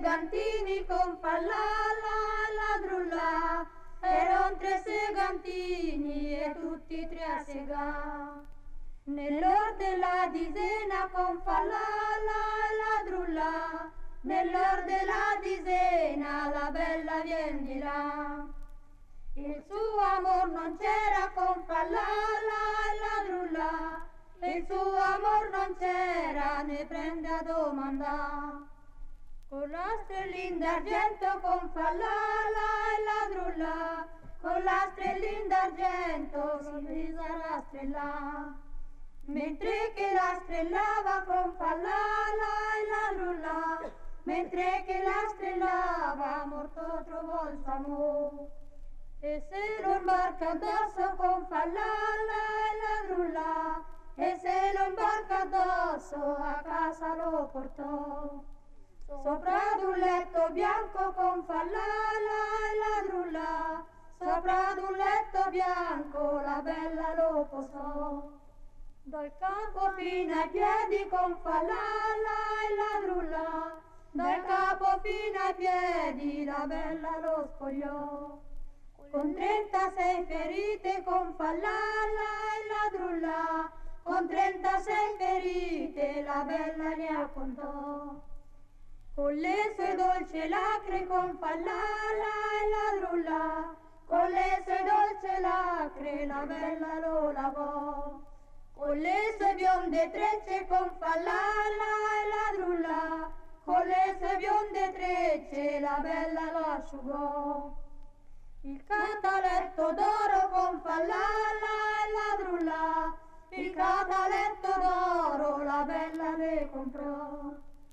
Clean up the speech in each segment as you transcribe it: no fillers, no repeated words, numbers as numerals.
segantini con fallala e ladrulla, erano tre segantini e tutti tre a segà. Nell'or della disena con fallala e ladrulla, nell'or della disena la bella vien di là. Il suo amor non c'era con fallala e ladrulla, il suo amor non c'era, ne prende a domandà. Con la stellina d'argento con fallala e ladrulla, con la stellina d'argento si presa la strella. Mentre che la strellava con fallala e ladrulla, mentre che la strellava morto trovò il suo amor. E se lo imbarca addosso con fallala e ladrulla, e se lo imbarca addosso a casa lo portò. Sopra d'un letto bianco con fallala e ladrulla, sopra d'un letto bianco la bella lo posò. Dal capo fino ai piedi con fallala e ladrulla, dal capo fino ai piedi la bella lo spogliò. Con 36 ferite con fallala e ladrulla, con 36 ferite la bella ne accontò. Con le sue dolci lacrime con fallala e ladrulla, con le sue dolci lacrime la bella lo lavò. Con le sue bionde trecce con fallala e ladrulla, con le sue bionde trecce la bella lo asciugò. Il cataletto d'oro con fallala e ladrulla, il cataletto d'oro la bella le comprò.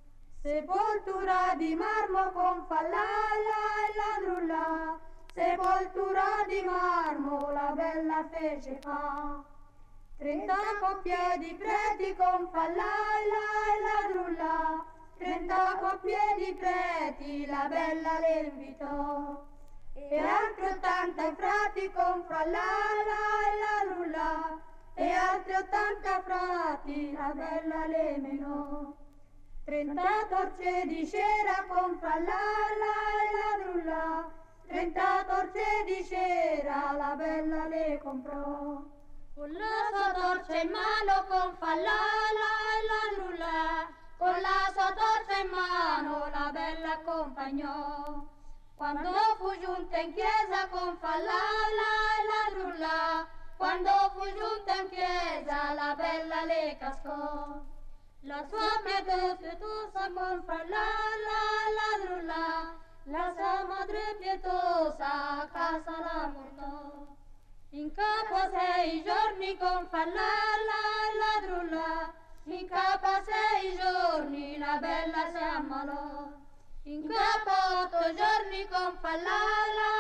Sepoltura di marmo con fallala e ladrulla, sepoltura di marmo la bella fece fa. 30 coppie di preti con fallala e ladrulla, 30 coppie di preti la bella le invitò. E altri 80 frati con fallala e ladrulla, e altri 80 frati la bella le menò. 30 torce di cera con fallala e ladrulla, 30 torce di cera la bella le comprò. Con la sua torcia in mano con fallala e ladrulla, con la sua torcia in mano la bella accompagnò. Quando fu giunta in chiesa con fallala e ladrulla, quando fu giunta in chiesa la bella le cascò. La sua pietosa con fallala e ladrulla, la sua madre pietosa a casa la portò. In capo a 6 giorni con fallala e ladrulla, in capo a 6 giorni la bella si ammalò. In capo a 8 giorni con fallala